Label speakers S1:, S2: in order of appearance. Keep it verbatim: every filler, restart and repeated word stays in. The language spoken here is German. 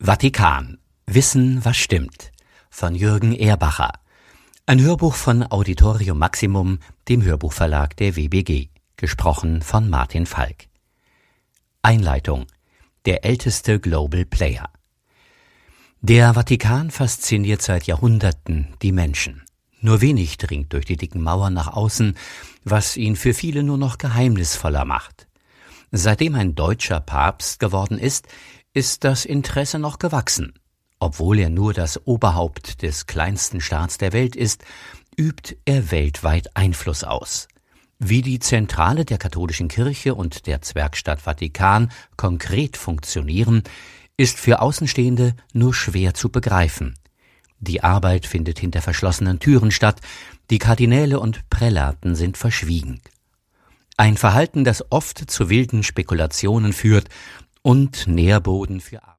S1: Vatikan. Wissen, was stimmt. Von Jürgen Ehrbacher. Ein Hörbuch von Auditorium Maximum, dem Hörbuchverlag der W B G. Gesprochen von Martin Falk. Einleitung. Der älteste Global Player. Der Vatikan fasziniert seit Jahrhunderten die Menschen. Nur wenig dringt durch die dicken Mauern nach außen, was ihn für viele nur noch geheimnisvoller macht. Seitdem ein deutscher Papst geworden ist, ist das Interesse noch gewachsen. Obwohl er nur das Oberhaupt des kleinsten Staats der Welt ist, übt er weltweit Einfluss aus. Wie die Zentrale der katholischen Kirche und der Zwergstadt Vatikan konkret funktionieren, ist für Außenstehende nur schwer zu begreifen. Die Arbeit findet hinter verschlossenen Türen statt, die Kardinäle und Prälaten sind verschwiegen. Ein Verhalten, das oft zu wilden Spekulationen führt und Nährboden für